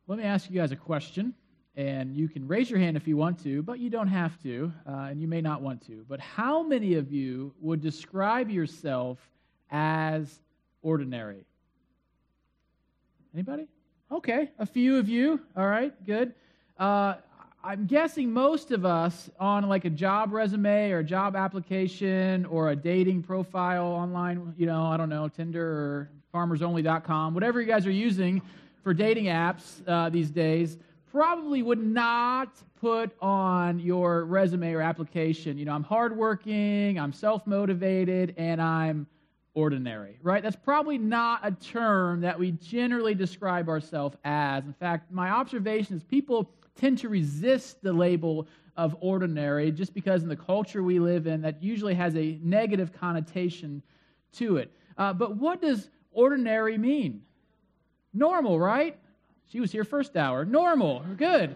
Let me ask you guys a question, and you can raise your hand if you want to, but you don't have to, and you may not want to. But how many of you would describe yourself as ordinary? Anybody? Okay, a few of you. All right, good. I'm guessing most of us on like a job resume or a job application or a dating profile online, I don't know, Tinder or farmersonly.com, whatever you guys are using for dating apps these days, probably would not put on your resume or application, I'm hardworking, I'm self-motivated, and I'm ordinary, right? That's probably not a term that we generally describe ourselves as. In fact, my observation is people tend to resist the label of ordinary just because in the culture we live in, that usually has a negative connotation to it. But what does ordinary mean? Normal, right? She was here first hour. Normal, good.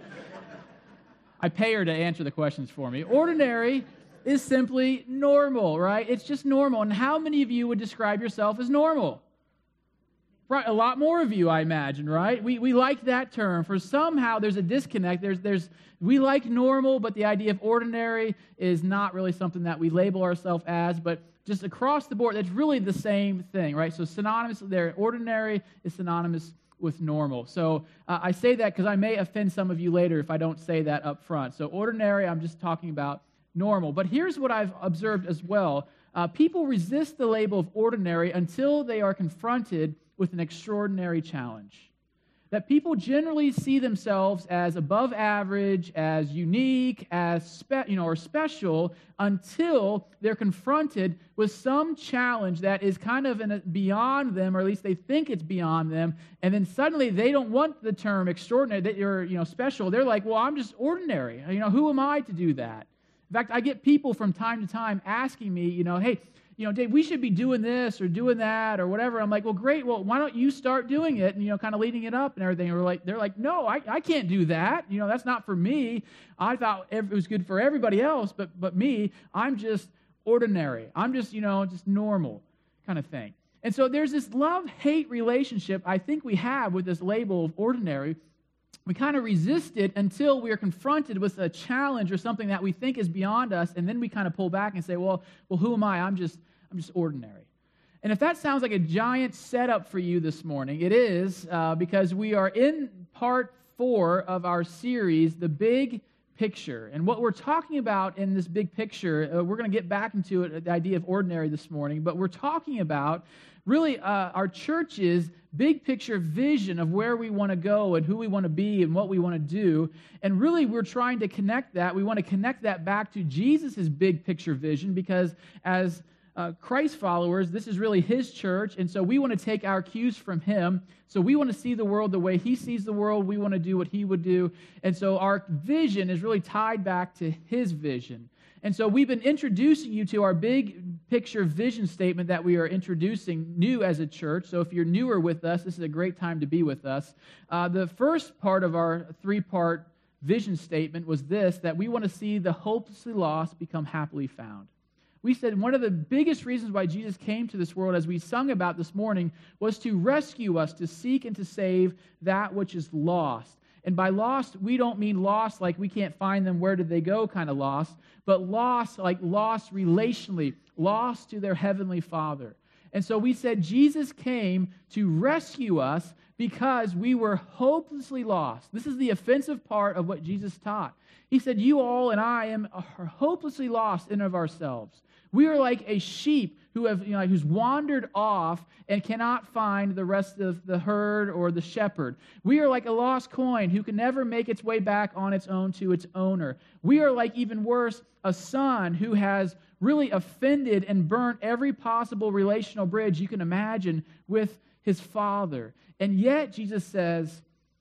I pay her to answer the questions for me. Ordinary is simply normal, right? It's just normal. And how many of you would describe yourself as normal? Right, a lot more of you, I imagine, right? We like that term. For somehow there's a disconnect. We like normal, but the idea of ordinary is not really something that we label ourselves as, but just across the board, it's really the same thing, right? So synonymous there, ordinary is synonymous with normal. So I say that because I may offend some of you later if I don't say that up front. So ordinary, I'm just talking about normal. But here's what I've observed as well. People resist the label of ordinary until they are confronted with an extraordinary challenge. That people generally see themselves as above average, as unique, as or special, until they're confronted with some challenge that is kind of beyond them, or at least they think it's beyond them, and then suddenly they don't want the term extraordinary, that you're special. They're like, well, I'm just ordinary. Who am I to do that? In fact, I get people from time to time asking me, hey, Dave, we should be doing this or doing that or whatever. I'm like, well, great. Well, why don't you start doing it and, kind of leading it up and everything. And they're like, no, I can't do that. That's not for me. I thought it was good for everybody else, but me, I'm just ordinary. I'm just, just normal kind of thing. And so there's this love-hate relationship I think we have with this label of ordinary. We kind of resist it until we are confronted with a challenge or something that we think is beyond us, and then we kind of pull back and say, well, who am I? I'm just ordinary. And if that sounds like a giant setup for you this morning, it is because we are in part 4 of our series, The Big Picture. And what we're talking about in this big picture, we're going to get back into it, the idea of ordinary this morning, but we're talking about really our church's big picture vision of where we want to go and who we want to be and what we want to do. And really we're trying to connect that. We want to connect that back to Jesus' big picture vision, because as Christ followers, this is really his church, and so we want to take our cues from him. So we want to see the world the way he sees the world. We want to do what he would do. And so our vision is really tied back to his vision. And so we've been introducing you to our big picture vision statement that we are introducing new as a church. So if you're newer with us, this is a great time to be with us. The first part of our 3-part vision statement was this, that we want to see the hopelessly lost become happily found. We said one of the biggest reasons why Jesus came to this world, as we sung about this morning, was to rescue us, to seek and to save that which is lost. And by lost, we don't mean lost like we can't find them, where did they go kind of lost, but lost like lost relationally, lost to their heavenly Father. And so we said Jesus came to rescue us because we were hopelessly lost. This is the offensive part of what Jesus taught. He said, you all and I are hopelessly lost in of ourselves. We are like a sheep who's wandered off and cannot find the rest of the herd or the shepherd. We are like a lost coin who can never make its way back on its own to its owner. We are like, even worse, a son who has really offended and burnt every possible relational bridge you can imagine with his father. And yet, Jesus says,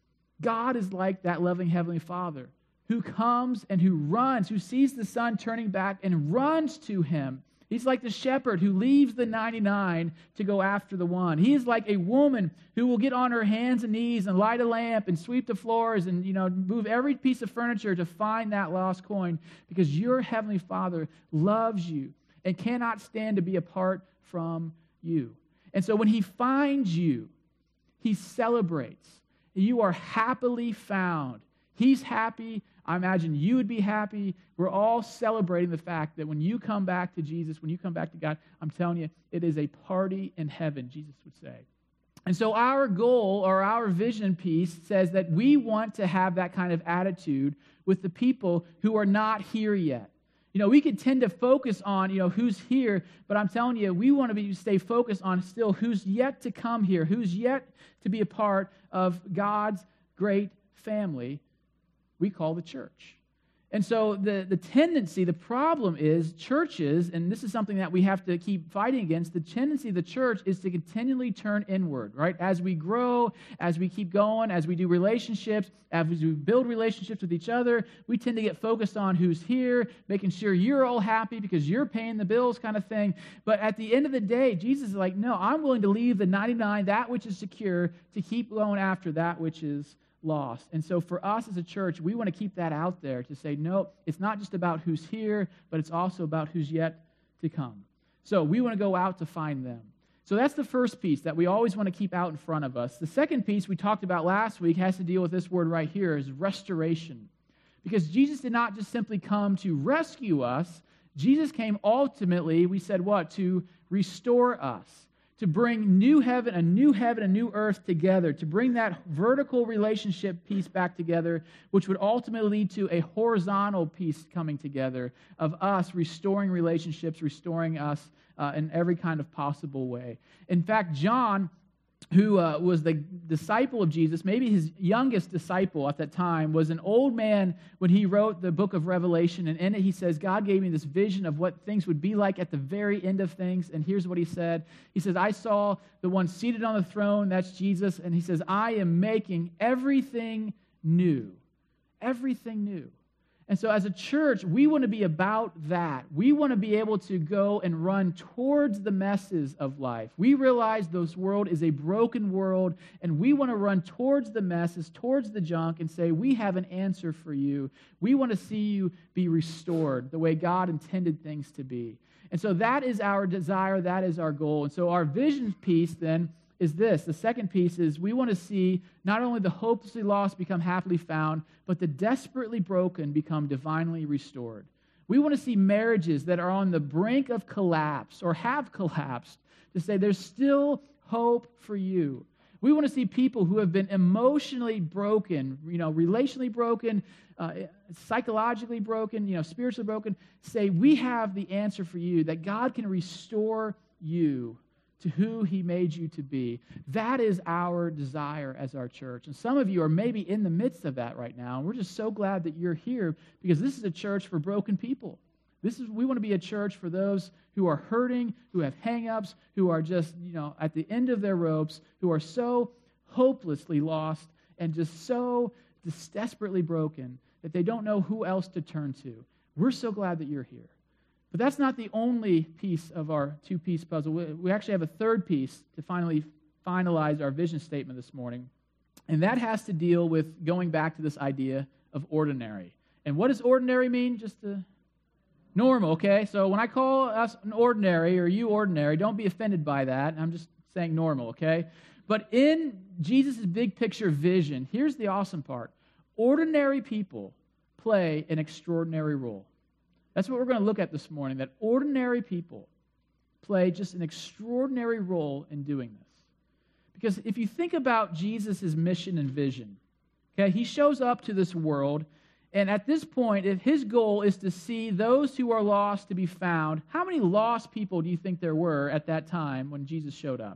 God is like that loving heavenly Father who comes and who runs, who sees the son turning back and runs to him. He's like the shepherd who leaves the 99 to go after the one. He is like a woman who will get on her hands and knees and light a lamp and sweep the floors and, move every piece of furniture to find that lost coin, because your heavenly Father loves you and cannot stand to be apart from you. And so when he finds you, he celebrates. You are happily found. He's happy. I imagine you would be happy. We're all celebrating the fact that when you come back to Jesus, when you come back to God, I'm telling you, it is a party in heaven, Jesus would say. And so our goal or our vision piece says that we want to have that kind of attitude with the people who are not here yet. We could tend to focus on, who's here, but I'm telling you, we want to stay focused on still who's yet to come here, who's yet to be a part of God's great family we call the church. And so the tendency, the problem is churches, and this is something that we have to keep fighting against, the tendency of the church is to continually turn inward, right? As we grow, as we keep going, as we do relationships, as we build relationships with each other, we tend to get focused on who's here, making sure you're all happy because you're paying the bills kind of thing. But at the end of the day, Jesus is like, no, I'm willing to leave the 99, that which is secure, to keep going after that which is lost. And so for us as a church, we want to keep that out there to say, no, it's not just about who's here, but it's also about who's yet to come. So we want to go out to find them. So that's the first piece that we always want to keep out in front of us. The second piece we talked about last week has to deal with this word right here, is restoration. Because Jesus did not just simply come to rescue us. Jesus came ultimately, we said what? To restore us. To bring new heaven, a new earth together, to bring that vertical relationship piece back together, which would ultimately lead to a horizontal piece coming together of us restoring relationships, restoring us in every kind of possible way. In fact, John, who was the disciple of Jesus, maybe his youngest disciple at that time, was an old man when he wrote the book of Revelation. And in it he says, God gave me this vision of what things would be like at the very end of things. And here's what he said. He says, I saw the one seated on the throne, that's Jesus. And he says, I am making everything new. Everything new. And so as a church, we want to be about that. We want to be able to go and run towards the messes of life. We realize this world is a broken world, and we want to run towards the messes, towards the junk, and say, we have an answer for you. We want to see you be restored the way God intended things to be. And so that is our desire, that is our goal. And so our vision piece then is this. The second piece is we want to see not only the hopelessly lost become happily found, but the desperately broken become divinely restored. We want to see marriages that are on the brink of collapse or have collapsed to say there's still hope for you. We want to see people who have been emotionally broken, relationally broken, psychologically broken, spiritually broken, say we have the answer for you, that God can restore you to who he made you to be. That is our desire as our church. And some of you are maybe in the midst of that right now. And we're just so glad that you're here, because this is a church for broken people. We want to be a church for those who are hurting, who have hang-ups, who are just, at the end of their ropes, who are so hopelessly lost and just so desperately broken that they don't know who else to turn to. We're so glad that you're here. But that's not the only piece of our two-piece puzzle. We actually have a third piece to finally finalize our vision statement this morning. And that has to deal with going back to this idea of ordinary. And what does ordinary mean? Normal, okay? So when I call us an ordinary or you ordinary, don't be offended by that. I'm just saying normal, okay? But in Jesus' big picture vision, here's the awesome part. Ordinary people play an extraordinary role. That's what we're going to look at this morning, that ordinary people play just an extraordinary role in doing this. Because if you think about Jesus' mission and vision, okay, he shows up to this world, and at this point, if his goal is to see those who are lost to be found, how many lost people do you think there were at that time when Jesus showed up?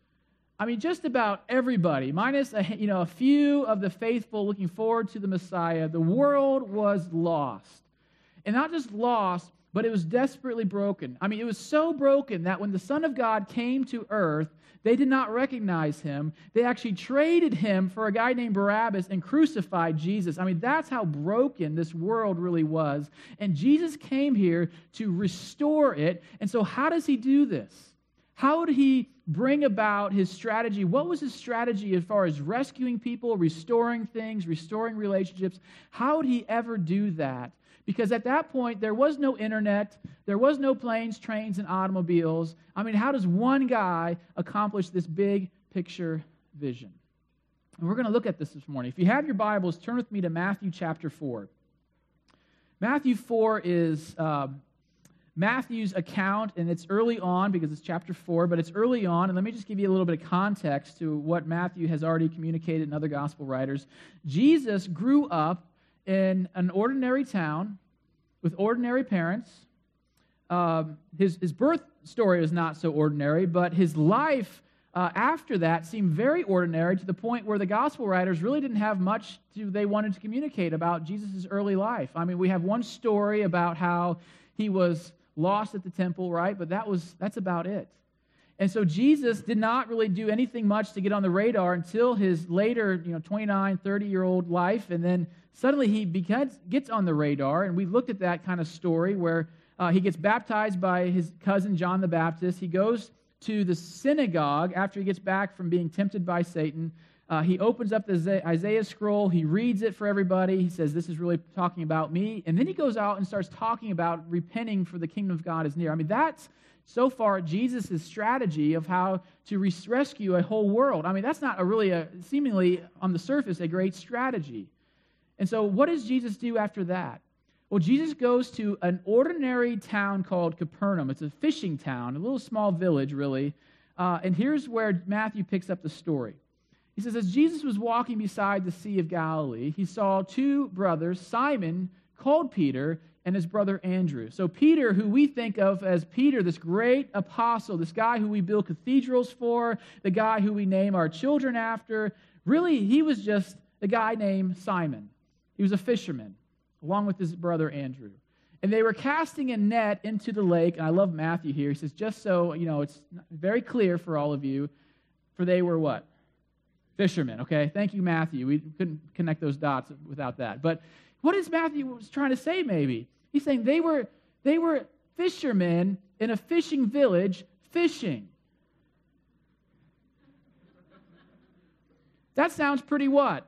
I mean, just about everybody, minus a few of the faithful looking forward to the Messiah. The world was lost. And not just lost, but it was desperately broken. I mean, it was so broken that when the Son of God came to earth, they did not recognize him. They actually traded him for a guy named Barabbas and crucified Jesus. I mean, that's how broken this world really was. And Jesus came here to restore it. And so how does he do this? How would he bring about his strategy? What was his strategy as far as rescuing people, restoring things, restoring relationships? How would he ever do that? Because at that point, there was no internet, there was no planes, trains, and automobiles. I mean, how does one guy accomplish this big picture vision? And we're going to look at this morning. If you have your Bibles, turn with me to Matthew chapter 4. Matthew 4 is Matthew's account, and it's early on because it's chapter 4, but it's early on. And let me just give you a little bit of context to what Matthew has already communicated in other gospel writers. Jesus grew up in an ordinary town with ordinary parents. His birth story is not so ordinary, but his life after that seemed very ordinary to the point where the gospel writers really didn't have much they wanted to communicate about Jesus' early life. I mean, we have one story about how he was lost at the temple, right? But that's about it. And so Jesus did not really do anything much to get on the radar until his later, 29, 30-year-old life, and then suddenly he gets on the radar, and we looked at that kind of story where he gets baptized by his cousin John the Baptist. He goes to the synagogue after he gets back from being tempted by Satan. He opens up the Isaiah scroll. He reads it for everybody. He says, this is really talking about me. And then he goes out and starts talking about repenting for the kingdom of God is near. I mean, that's so far Jesus' strategy of how to rescue a whole world. I mean, that's not seemingly on the surface a great strategy. And so what does Jesus do after that? Well, Jesus goes to an ordinary town called Capernaum. It's a fishing town, a little small village, really. And here's where Matthew picks up the story. He says, as Jesus was walking beside the Sea of Galilee, he saw two brothers, Simon, called Peter, and his brother Andrew. So Peter, who we think of as Peter, this great apostle, this guy who we build cathedrals for, the guy who we name our children after, really, he was just a guy named Simon. He was a fisherman, along with his brother Andrew. And they were casting a net into the lake, and I love Matthew here. He says, just so, it's very clear for all of you, for they were what? Fishermen, okay? Thank you, Matthew. We couldn't connect those dots without that. But what is Matthew trying to say, maybe? He's saying they were fishermen in a fishing village fishing. That sounds pretty what?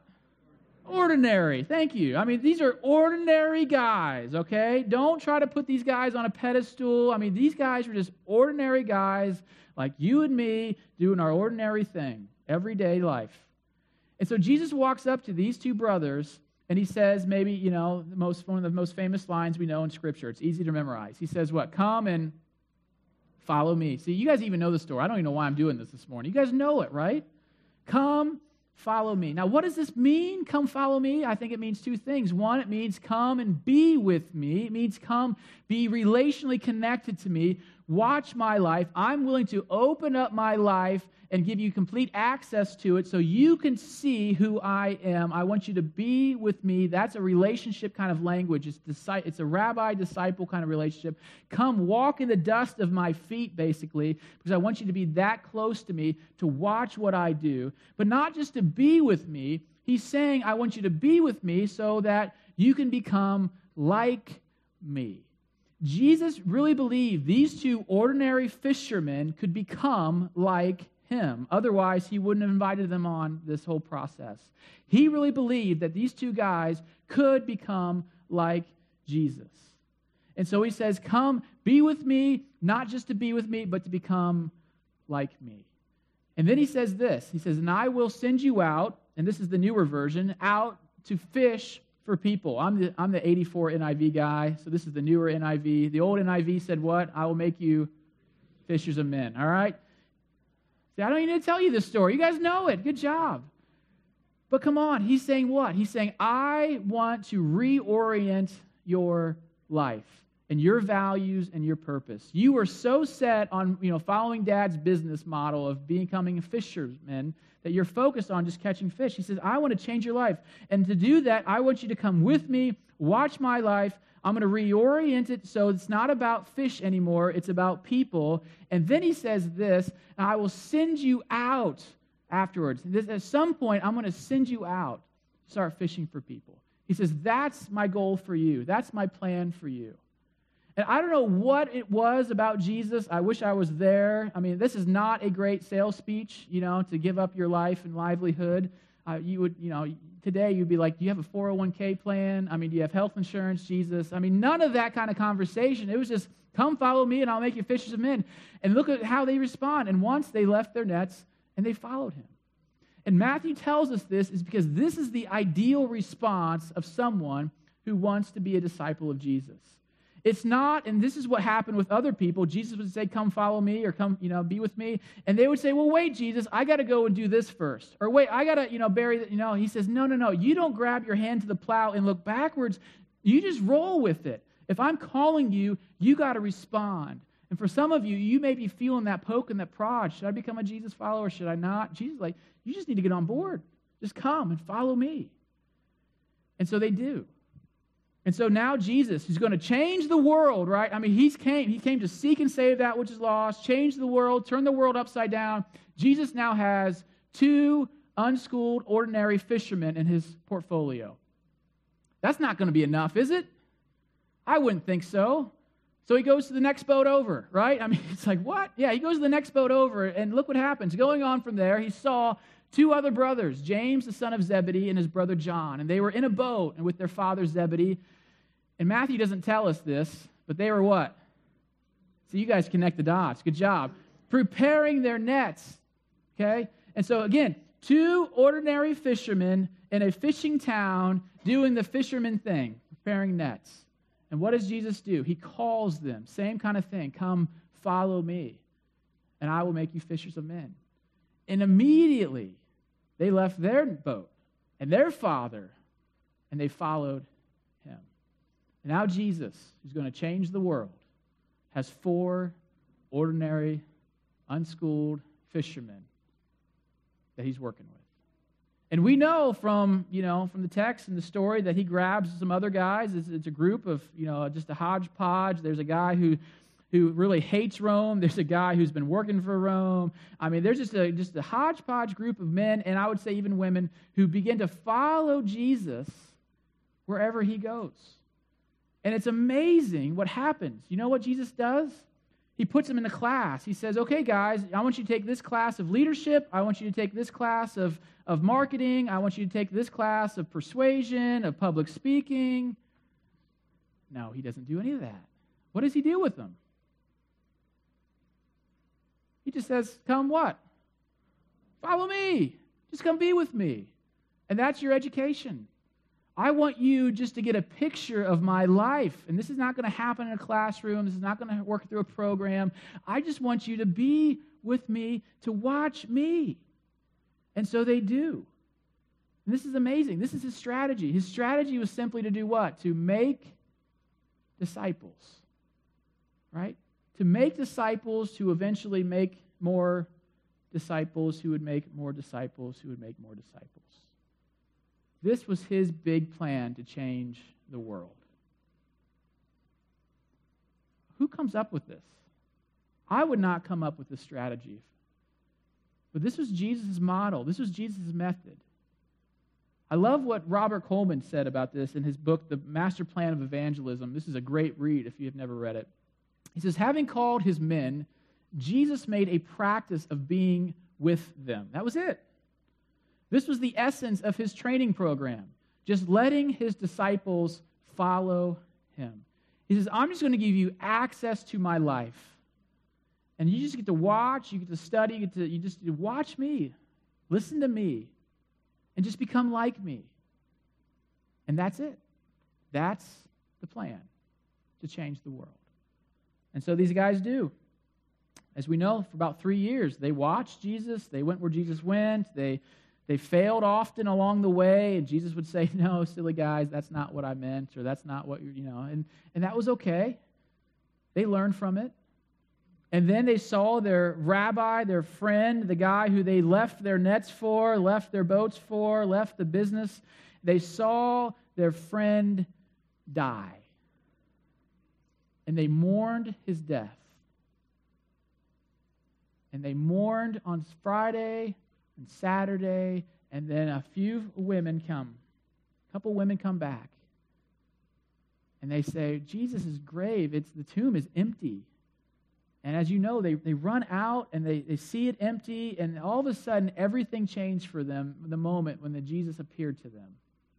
Ordinary. Thank you. I mean, these are ordinary guys, okay? Don't try to put these guys on a pedestal. I mean, these guys are just ordinary guys like you and me doing our ordinary thing, everyday life. And so Jesus walks up to these two brothers, and he says maybe, one of the most famous lines we know in Scripture. It's easy to memorize. He says what? Come and follow me. See, you guys even know the story. I don't even know why I'm doing this morning. You guys know it, right? Come, follow me. Now, what does this mean, come follow me? I think it means two things. One, it means come and be with me. It means come be relationally connected to me. Watch my life. I'm willing to open up my life and give you complete access to it so you can see who I am. I want you to be with me. That's a relationship kind of language. It's a rabbi-disciple kind of relationship. Come walk in the dust of my feet, basically, because I want you to be that close to me to watch what I do. But not just to be with me. He's saying, I want you to be with me so that you can become like me. Jesus really believed these two ordinary fishermen could become like him. Otherwise, he wouldn't have invited them on this whole process. He really believed that these two guys could become like Jesus. And so he says, come, be with me, not just to be with me, but to become like me. And then he says this. He says, and I will send you out, and this is the newer version, out to fish for people. I'm the 84 NIV guy, so this is the newer NIV. The old NIV said what? I will make you fishers of men, all right? See, I don't even need to tell you this story. You guys know it. Good job. But come on, he's saying what? He's saying, I want to reorient your life and your values and your purpose. You were so set on, following Dad's business model of becoming a fisherman that you're focused on just catching fish. He says, I want to change your life. And to do that, I want you to come with me, watch my life. I'm going to reorient it so it's not about fish anymore. It's about people. And then he says this, I will send you out afterwards. At some point, I'm going to send you out to start fishing for people. He says, that's my goal for you. That's my plan for you. And I don't know what it was about Jesus. I wish I was there. I mean, this is not a great sales speech, to give up your life and livelihood. Today you'd be like, do you have a 401k plan? I mean, do you have health insurance, Jesus? I mean, none of that kind of conversation. It was just, come follow me and I'll make you fishers of men. And look at how they respond. And once they left their nets and they followed him. And Matthew tells us this is because this is the ideal response of someone who wants to be a disciple of Jesus. It's not, and this is what happened with other people. Jesus would say, come follow me, or come, be with me. And they would say, well, wait, Jesus, I got to go and do this first. Or wait, I got to, bury that, He says, no. You don't grab your hand to the plow and look backwards. You just roll with it. If I'm calling you, you got to respond. And for some of you, you may be feeling that poke and that prod. Should I become a Jesus follower? Should I not? Jesus is like, you just need to get on board. Just come and follow me. And so they do. And so now Jesus, who's going to change the world, right? I mean, he came to seek and save that which is lost, change the world, turn the world upside down. Jesus now has 2 unschooled, ordinary fishermen in his portfolio. That's not going to be enough, is it? I wouldn't think so. So he goes to the next boat over, right? I mean, it's like, what? Yeah, he goes to the next boat over, and look what happens. Going on from there, he saw 2 other brothers, James, the son of Zebedee, and his brother John. And they were in a boat and with their father Zebedee. And Matthew doesn't tell us this, but they were what? So you guys connect the dots. Good job. Preparing their nets, okay? And so again, 2 ordinary fishermen in a fishing town doing the fisherman thing, preparing nets. And what does Jesus do? He calls them, same kind of thing, come follow me, and I will make you fishers of men. And immediately, they left their boat and their father, and they followed him. And now Jesus, who's going to change the world, has 4 ordinary, unschooled fishermen that he's working with. And we know from the text and the story that he grabs some other guys. It's a group of, just a hodgepodge. There's a guy who really hates Rome. There's a guy who's been working for Rome. I mean, there's just a hodgepodge group of men, and I would say even women, who begin to follow Jesus wherever he goes. And it's amazing what happens. You know what Jesus does? He puts them in the class. He says, okay, guys, I want you to take this class of leadership. I want you to take this class of marketing. I want you to take this class of persuasion, of public speaking. No, he doesn't do any of that. What does he do with them? He just says, come what? Follow me. Just come be with me. And that's your education. I want you just to get a picture of my life. And this is not going to happen in a classroom. This is not going to work through a program. I just want you to be with me, to watch me. And so they do. And this is amazing. This is his strategy. His strategy was simply to do what? To make disciples. Right? To make disciples, to eventually make more disciples, who would make more disciples, who would make more disciples. This was his big plan to change the world. Who comes up with this? I would not come up with this strategy. But this was Jesus' model. This was Jesus' method. I love what Robert Coleman said about this in his book, The Master Plan of Evangelism. This is a great read if you have never read it. He says, having called his men, Jesus made a practice of being with them. That was it. This was the essence of his training program, just letting his disciples follow him. He says, I'm just going to give you access to my life. And you just get to watch, you get to study, you just watch me, listen to me, and just become like me. And that's it. That's the plan to change the world. And so these guys do. As we know, for about 3 years, they watched Jesus. They went where Jesus went. They failed often along the way, and Jesus would say, no, silly guys, that's not what I meant, or that's not what and that was okay. They learned from it. And then they saw their rabbi, their friend, the guy who they left their nets for, left their boats for, left the business. They saw their friend die. And they mourned his death. And they mourned on Friday and Saturday, and then a couple women come back. And they say, Jesus' grave, the tomb is empty. And as you know, they run out and they see it empty, and all of a sudden everything changed for them the moment when Jesus appeared to them.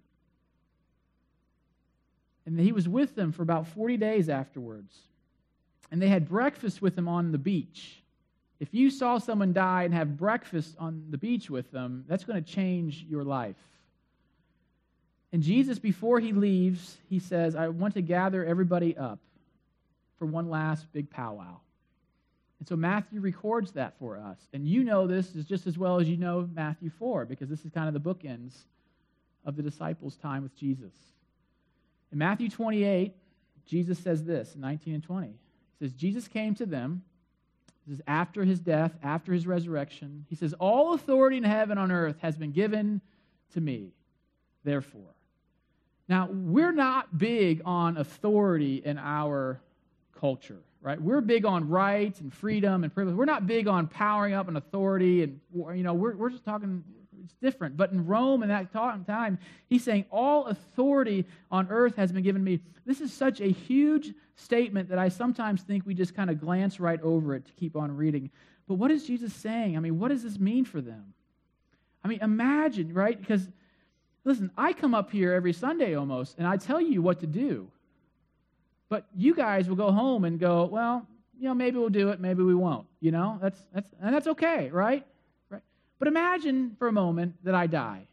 And he was with them for about 40 days afterwards. And they had breakfast with him on the beach. If you saw someone die and have breakfast on the beach with them, that's going to change your life. And Jesus, before he leaves, he says, I want to gather everybody up for one last big powwow. And so Matthew records that for us. And you know this is just as well as you know Matthew 4, because this is kind of the bookends of the disciples' time with Jesus. In Matthew 28, Jesus says this, 19 and 20. He says, Jesus came to them. This is after his death, after his resurrection. He says, all authority in heaven and on earth has been given to me, therefore. Now, we're not big on authority in our culture, right? We're big on rights and freedom and privilege. We're not big on powering up an authority, and we're just talking, it's different. But in Rome in that time, he's saying, all authority on earth has been given to me. This is such a huge statement that I sometimes think we just kind of glance right over it to keep on reading. But what is Jesus saying? I mean, what does this mean for them? I mean, imagine, right? Because, listen, I come up here every Sunday almost, and I tell you what to do. But you guys will go home and go, well, maybe we'll do it, maybe we won't. That's okay, right? But imagine for a moment that I die.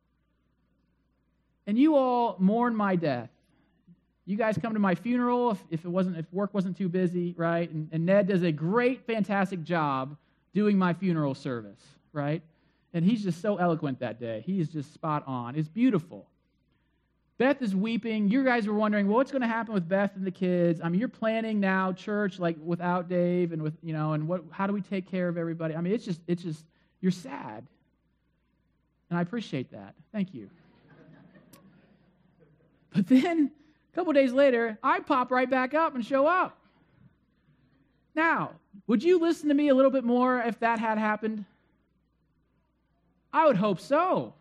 And you all mourn my death. You guys come to my funeral if work wasn't too busy, right? And Ned does a great, fantastic job doing my funeral service, right? And he's just so eloquent that day. He is just spot on. It's beautiful. Beth is weeping. You guys were wondering, well, what's going to happen with Beth and the kids? I mean, you're planning now church like without Dave and how do we take care of everybody? I mean, it's just you're sad. And I appreciate that. Thank you. But then a couple days later, I pop right back up and show up. Now, would you listen to me a little bit more if that had happened? I would hope so.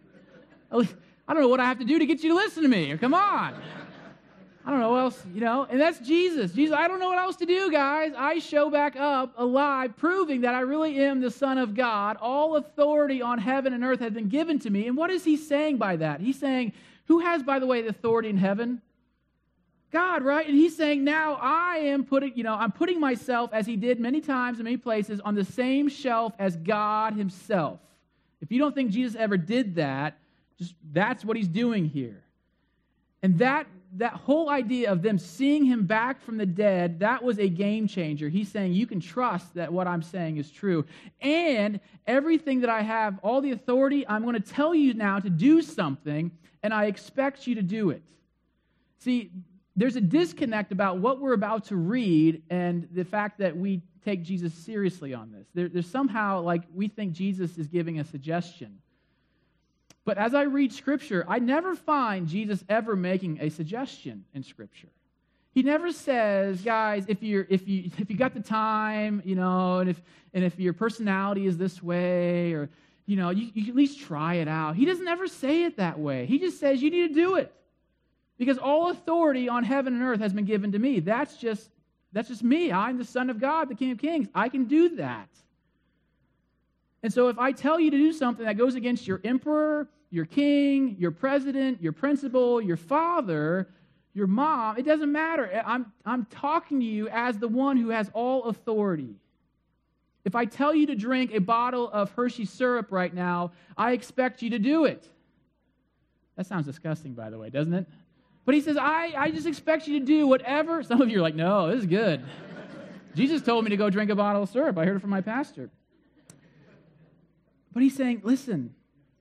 I don't know what I have to do to get you to listen to me. Come on. I don't know what else, and that's Jesus. Jesus, I don't know what else to do, guys. I show back up alive, proving that I really am the Son of God. All authority on heaven and earth has been given to me. And what is he saying by that? He's saying, who has, by the way, the authority in heaven? God, right? And he's saying, now I am I'm putting myself, as he did many times in many places, on the same shelf as God himself. If you don't think Jesus ever did that, that's what he's doing here. And that whole idea of them seeing him back from the dead, that was a game changer. He's saying, you can trust that what I'm saying is true. And everything that I have, all the authority, I'm going to tell you now to do something, and I expect you to do it. See, there's a disconnect about what we're about to read and the fact that we take Jesus seriously on this. There's somehow like we think Jesus is giving a suggestion. But as I read Scripture, I never find Jesus ever making a suggestion in Scripture. He never says, guys, if you got the time, and if your personality is this way, or you at least try it out. He doesn't ever say it that way. He just says you need to do it. Because all authority on heaven and earth has been given to me. That's just me. I'm the Son of God, the King of Kings. I can do that. And so if I tell you to do something that goes against your emperor, your king, your president, your principal, your father, your mom, it doesn't matter. I'm talking to you as the one who has all authority. If I tell you to drink a bottle of Hershey syrup right now, I expect you to do it. That sounds disgusting, by the way, doesn't it? But he says, I just expect you to do whatever. Some of you are like, no, this is good. Jesus told me to go drink a bottle of syrup. I heard it from my pastor. But he's saying, listen,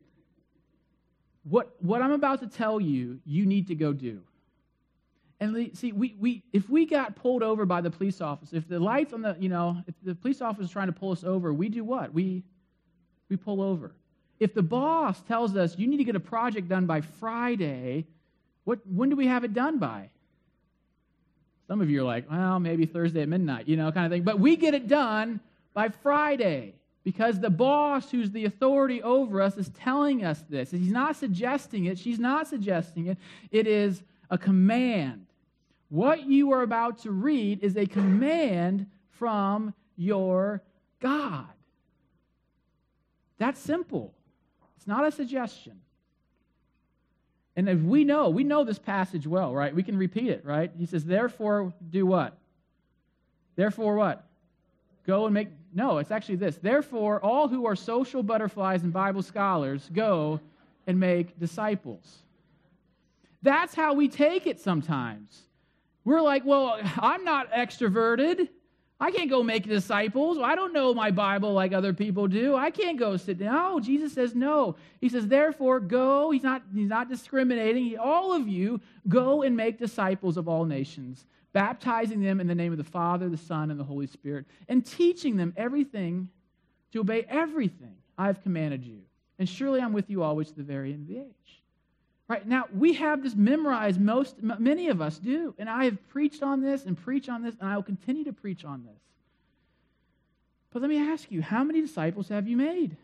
what I'm about to tell you, you need to go do. And see, if we got pulled over by the police officer, if the lights on if the police officer is trying to pull us over, we do what? We pull over. If the boss tells us you need to get a project done by Friday, when do we have it done by? Some of you are like, well, maybe Thursday at midnight, kind of thing. But we get it done by Friday because the boss, who's the authority over us, is telling us this. He's not suggesting it. She's not suggesting it. It is a command. What you are about to read is a command from your God. That's simple. It's not a suggestion. And if we know this passage well, right? We can repeat it, right? He says, therefore, do what? Therefore what? Go and No, it's actually this. Therefore, all who are social butterflies and Bible scholars go and make disciples. That's how we take it sometimes. We're like, well, I'm not extroverted. I can't go make disciples. I don't know my Bible like other people do. I can't go sit down. No, Jesus says no. He says, therefore, go. He's not discriminating. All of you go and make disciples of all nations, baptizing them in the name of the Father, the Son, and the Holy Spirit, and teaching them everything to obey everything I have commanded you. And surely I'm with you always to the very end of the age. Right, now, we have this memorized, many of us do, and I have preached on this and preach on this, and I will continue to preach on this. But let me ask you, how many disciples have you made?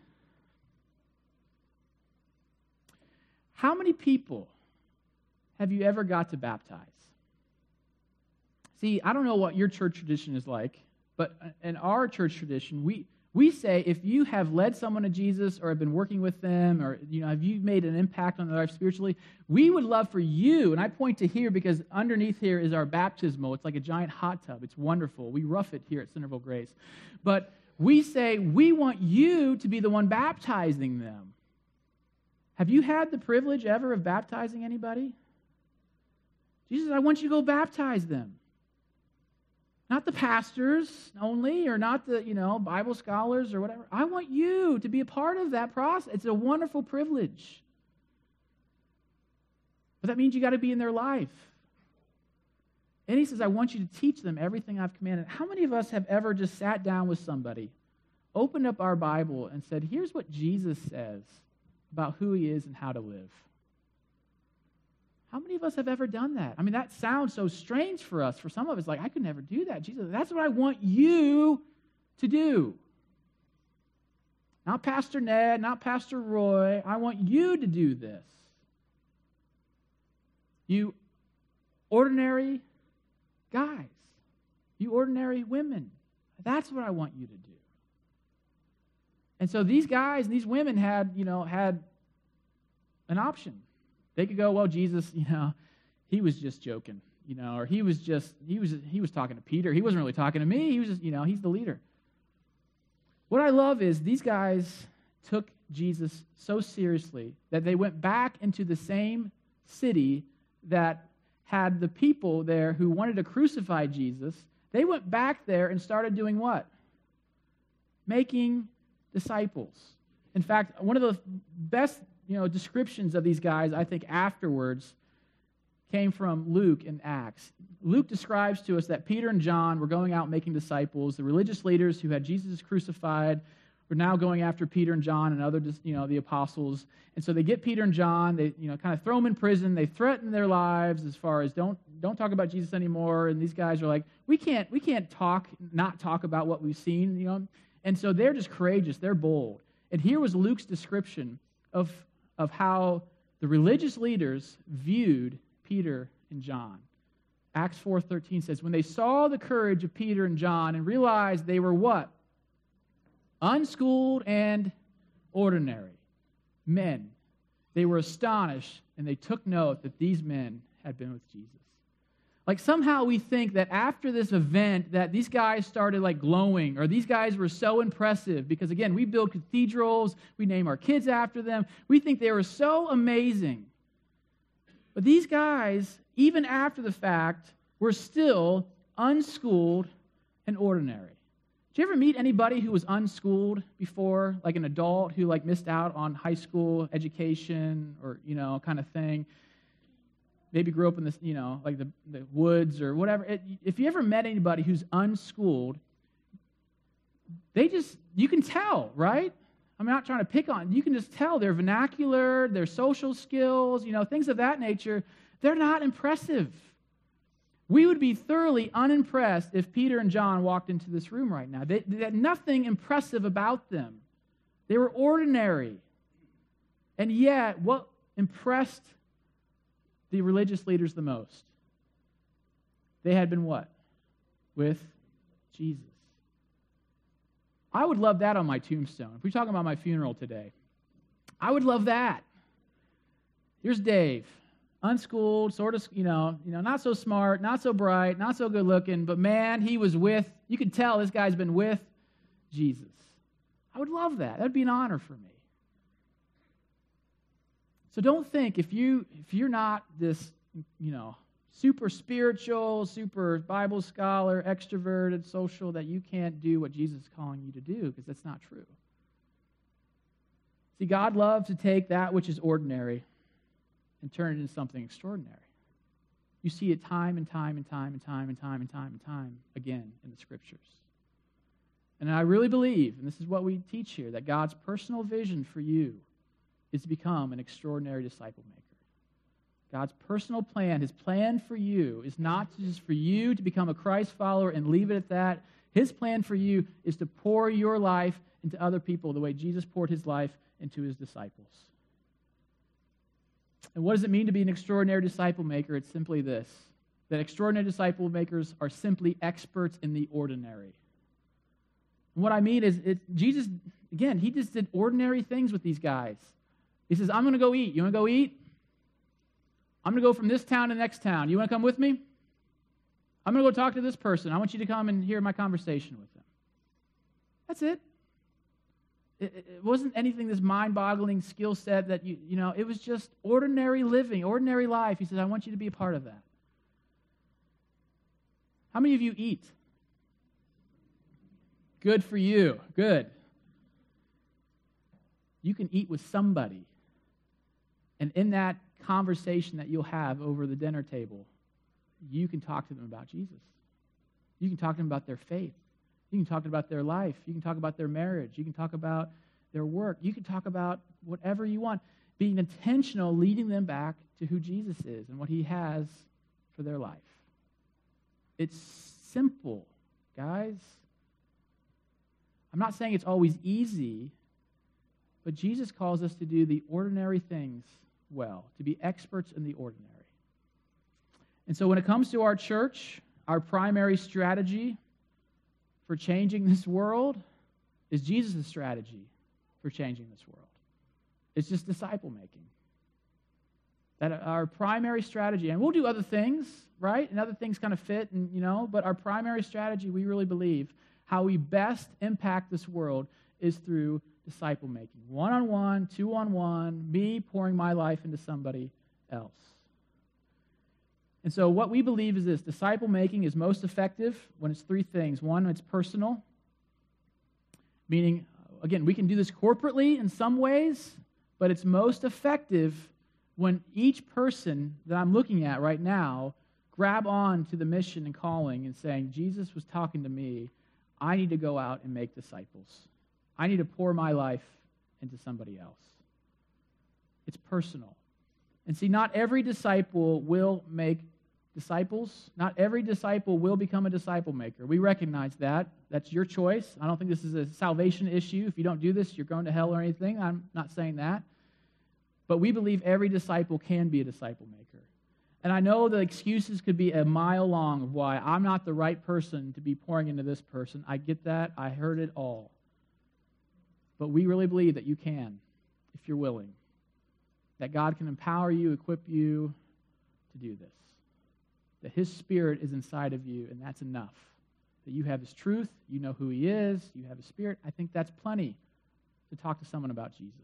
How many people have you ever got to baptize? See, I don't know what your church tradition is like, but in our church tradition, we say if you have led someone to Jesus or have been working with them or have you made an impact on their life spiritually, we would love for you, and I point to here because underneath here is our baptismal. It's like a giant hot tub. It's wonderful. We rough it here at Centerville Grace. But we say we want you to be the one baptizing them. Have you had the privilege ever of baptizing anybody? Jesus, I want you to go baptize them. Not the pastors only, or not the, Bible scholars or whatever. I want you to be a part of that process. It's a wonderful privilege. But that means you got to be in their life. And he says, I want you to teach them everything I've commanded. How many of us have ever just sat down with somebody, opened up our Bible, and said, here's what Jesus says about who he is and how to live? How many of us have ever done that? I mean, that sounds so strange for us. For some of us, like, I could never do that. Jesus, that's what I want you to do. Not Pastor Ned, not Pastor Roy. I want you to do this. You ordinary guys. You ordinary women. That's what I want you to do. And so these guys and these women had an option. They could go, well, Jesus, he was just joking, or he was talking to Peter. He wasn't really talking to me. He was just, he's the leader. What I love is these guys took Jesus so seriously that they went back into the same city that had the people there who wanted to crucify Jesus. They went back there and started doing what? Making disciples. In fact, one of the best descriptions of these guys, I think, afterwards came from Luke in Acts. Luke describes to us that Peter and John were going out making disciples. The religious leaders who had Jesus crucified were now going after Peter and John and other, the apostles. And so they get Peter and John. They, kind of throw them in prison. They threaten their lives as far as don't talk about Jesus anymore. And these guys are like, we can't not talk about what we've seen. And so they're just courageous. They're bold. And here was Luke's description of how the religious leaders viewed Peter and John. Acts 4:13 says, when they saw the courage of Peter and John and realized they were what? Unschooled and ordinary men. They were astonished and they took note that these men had been with Jesus. Like somehow we think that after this event that these guys started like glowing, or these guys were so impressive because, again, we build cathedrals, we name our kids after them. We think they were so amazing. But these guys, even after the fact, were still unschooled and ordinary. Did you ever meet anybody who was unschooled before, like an adult who like missed out on high school education or, kind of thing? Maybe grew up in this, like the woods or whatever. If you ever met anybody who's unschooled, you can tell, right? I'm not trying to pick on. You can just tell their vernacular, their social skills, things of that nature. They're not impressive. We would be thoroughly unimpressed if Peter and John walked into this room right now. They had nothing impressive about them. They were ordinary. And yet, what impressed the religious leaders the most? They had been what? With Jesus. I would love that on my tombstone. If we're talking about my funeral today, I would love that. Here's Dave, unschooled, sort of, not so smart, not so bright, not so good looking, but man, he was with, you could tell this guy's been with Jesus. I would love that. That would be an honor for me. So don't think if you're not this, super spiritual, super Bible scholar, extroverted, social, that you can't do what Jesus is calling you to do, because that's not true. See, God loves to take that which is ordinary and turn it into something extraordinary. You see it time and time and time and time and time and time and time again in the Scriptures. And I really believe, and this is what we teach here, that God's personal vision for you is to become an extraordinary disciple maker. God's personal plan, his plan for you, is not just for you to become a Christ follower and leave it at that. His plan for you is to pour your life into other people the way Jesus poured his life into his disciples. And what does it mean to be an extraordinary disciple maker? It's simply this, that extraordinary disciple makers are simply experts in the ordinary. And what I mean is, Jesus, again, he just did ordinary things with these guys. He says, I'm going to go eat. You want to go eat? I'm going to go from this town to the next town. You want to come with me? I'm going to go talk to this person. I want you to come and hear my conversation with them. That's it. It wasn't anything, this mind-boggling skill set that, it was just ordinary living, ordinary life. He says, I want you to be a part of that. How many of you eat? Good for you. Good. You can eat with somebody. And in that conversation that you'll have over the dinner table, you can talk to them about Jesus. You can talk to them about their faith. You can talk about their life. You can talk about their marriage. You can talk about their work. You can talk about whatever you want. Being intentional, leading them back to who Jesus is and what he has for their life. It's simple, guys. I'm not saying it's always easy, but Jesus calls us to do the ordinary things well, to be experts in the ordinary. And so when it comes to our church, our primary strategy for changing this world is Jesus' strategy for changing this world. It's just disciple making. That our primary strategy, and we'll do other things, right? And other things kind of fit, but our primary strategy, we really believe, how we best impact this world is through disciple making. One-on-one, two-on-one, me pouring my life into somebody else. And so what we believe is this: disciple making is most effective when it's three things. One, it's personal, meaning, again, we can do this corporately in some ways, but it's most effective when each person that I'm looking at right now grab on to the mission and calling and saying, Jesus was talking to me, I need to go out and make disciples. I need to pour my life into somebody else. It's personal. And see, not every disciple will make disciples. Not every disciple will become a disciple maker. We recognize that. That's your choice. I don't think this is a salvation issue. If you don't do this, you're going to hell or anything. I'm not saying that. But we believe every disciple can be a disciple maker. And I know the excuses could be a mile long of why I'm not the right person to be pouring into this person. I get that. I heard it all. But we really believe that you can, if you're willing. That God can empower you, equip you to do this. That his Spirit is inside of you, and that's enough. That you have his truth, you know who he is, you have his Spirit. I think that's plenty to talk to someone about Jesus.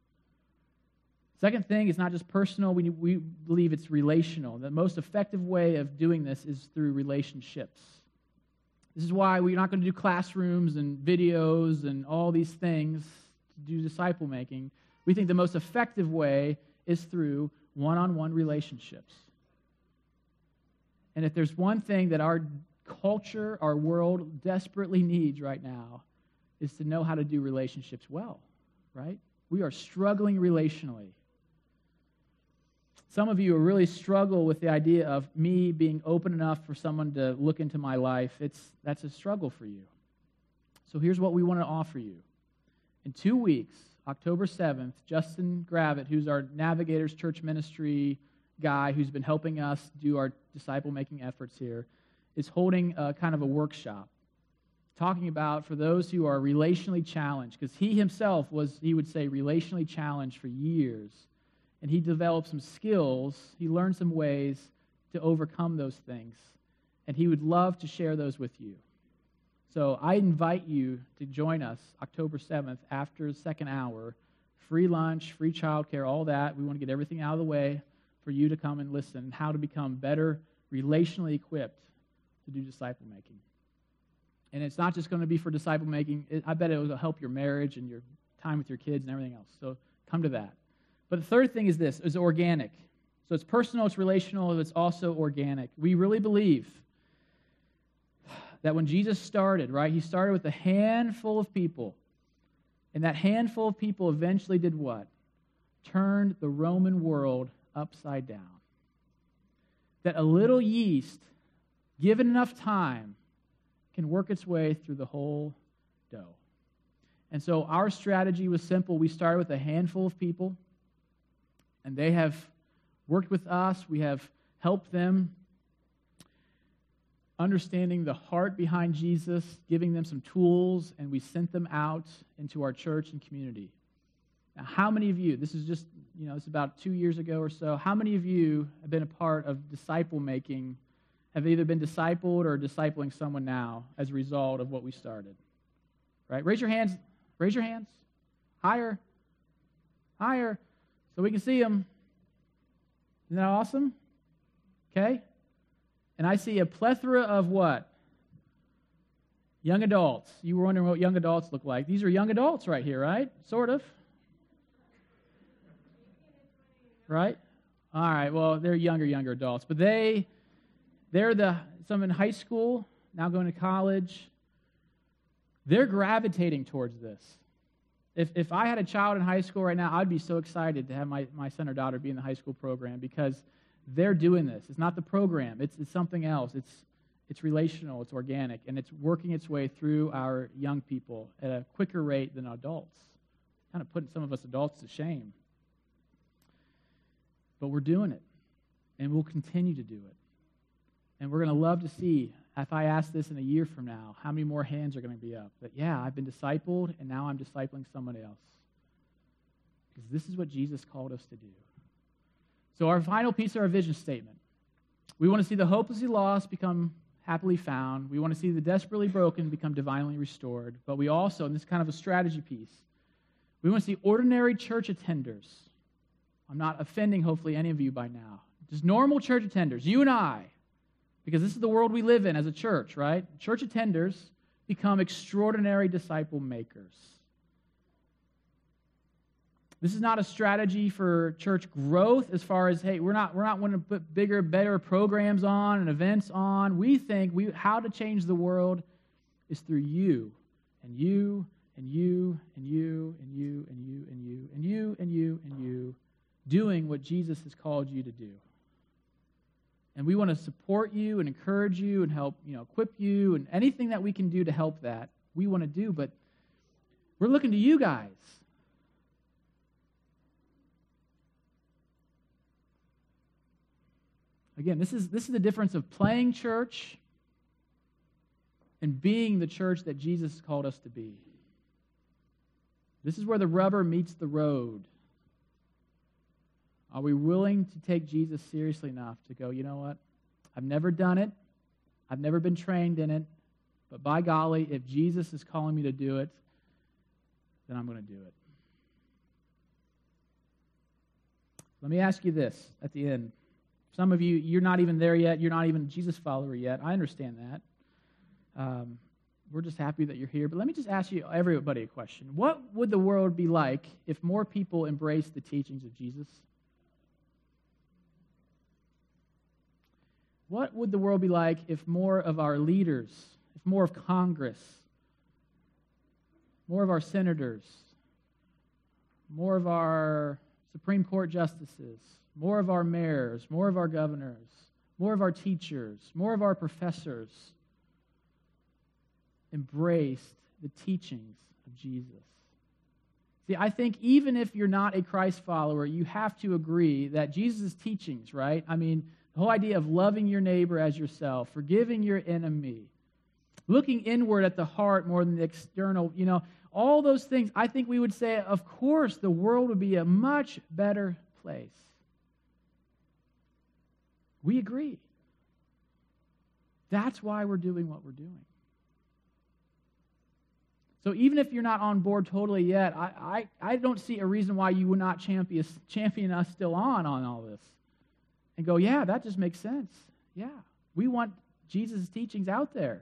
Second thing is not just personal, we believe it's relational. The most effective way of doing this is through relationships. This is why we're not going to do classrooms and videos and all these things to do disciple making. We think the most effective way is through one-on-one relationships. And if there's one thing that our culture, our world desperately needs right now, is to know how to do relationships well, right? We are struggling relationally. Some of you really struggle with the idea of me being open enough for someone to look into my life. That's a struggle for you. So here's what we want to offer you. In 2 weeks, October 7th, Justin Gravitt, who's our Navigators Church Ministry guy who's been helping us do our disciple-making efforts here, is holding a kind of a workshop, talking about for those who are relationally challenged, because he himself was, he would say, relationally challenged for years. And he developed some skills, he learned some ways to overcome those things. And he would love to share those with you. So I invite you to join us October 7th after the second hour. Free lunch, free childcare, all that. We want to get everything out of the way for you to come and listen how to become better relationally equipped to do disciple making. And it's not just going to be for disciple making. I bet it will help your marriage and your time with your kids and everything else. So come to that. But the third thing is this, is organic. So it's personal, it's relational, and it's also organic. We really believe that when Jesus started, right, he started with a handful of people. And that handful of people eventually did what? Turned the Roman world upside down. That a little yeast, given enough time, can work its way through the whole dough. And so our strategy was simple. We started with a handful of people, and they have worked with us. We have helped them understanding the heart behind Jesus, giving them some tools, and we sent them out into our church and community. Now, how many of you, this is just, it's about 2 years ago or so, how many of you have been a part of disciple making, have either been discipled or discipling someone now as a result of what we started? Right? Raise your hands. Raise your hands. Higher. Higher. So we can see them. Isn't that awesome? Okay. And I see a plethora of what? Young adults. You were wondering what young adults look like. These are young adults right here, right? Sort of. Right? All right, well, they're younger adults. But they're some in high school, now going to college. They're gravitating towards this. If I had a child in high school right now, I'd be so excited to have my son or daughter be in the high school program because they're doing this. It's not the program. It's something else. It's relational. It's organic. And it's working its way through our young people at a quicker rate than adults. Kind of putting some of us adults to shame. But we're doing it. And we'll continue to do it. And we're going to love to see, if I ask this in a year from now, how many more hands are going to be up? That, yeah, I've been discipled, and now I'm discipling someone else. Because this is what Jesus called us to do. So our final piece of our vision statement. We want to see the hopelessly lost become happily found. We want to see the desperately broken become divinely restored. But we also, and this is kind of a strategy piece, we want to see ordinary church attenders. I'm not offending, hopefully, any of you by now. Just normal church attenders, you and I, because this is the world we live in as a church, right? Church attenders become extraordinary disciple makers. This is not a strategy for church growth as far as, hey, we're not wanting to put bigger, better programs on and events on. We think how to change the world is through you and you and you and you and you and you and you and you and you and you doing what Jesus has called you to do. And we want to support you and encourage you and help, equip you, and anything that we can do to help that, we want to do. But we're looking to you guys. Again, this is the difference of playing church and being the church that Jesus called us to be. This is where the rubber meets the road. Are we willing to take Jesus seriously enough to go, you know what? I've never done it. I've never been trained in it. But by golly, if Jesus is calling me to do it, then I'm going to do it. Let me ask you this at the end. Some of you, you're not even there yet. You're not even a Jesus follower yet. I understand that. We're just happy that you're here. But let me just ask you, everybody, a question. What would the world be like if more people embraced the teachings of Jesus? What would the world be like if more of our leaders, if more of Congress, more of our senators, more of our Supreme Court justices, more of our mayors, more of our governors, more of our teachers, more of our professors embraced the teachings of Jesus? See, I think even if you're not a Christ follower, you have to agree that Jesus' teachings, right? I mean, the whole idea of loving your neighbor as yourself, forgiving your enemy, looking inward at the heart more than the external, all those things, I think we would say, of course, the world would be a much better place. We agree. That's why we're doing what we're doing. So even if you're not on board totally yet, I don't see a reason why you would not champion us still on all this. And go, yeah, that just makes sense. Yeah, we want Jesus' teachings out there.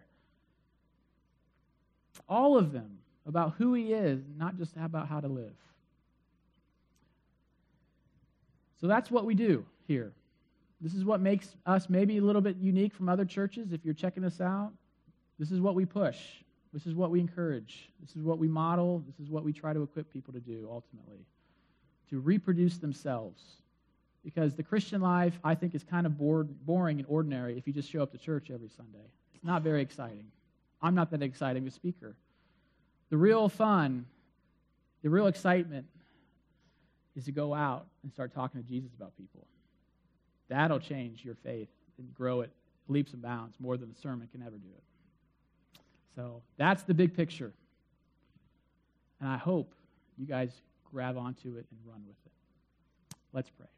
All of them about who he is, not just about how to live. So that's what we do here. This is what makes us maybe a little bit unique from other churches. If you're checking us out, this is what we push. This is what we encourage. This is what we model. This is what we try to equip people to do ultimately, to reproduce themselves. Because the Christian life, I think, is kind of boring and ordinary if you just show up to church every Sunday. It's not very exciting. I'm not that exciting a speaker. The real fun, the real excitement is to go out and start talking to Jesus about people. That'll change your faith and grow it leaps and bounds more than the sermon can ever do it. So that's the big picture. And I hope you guys grab onto it and run with it. Let's pray.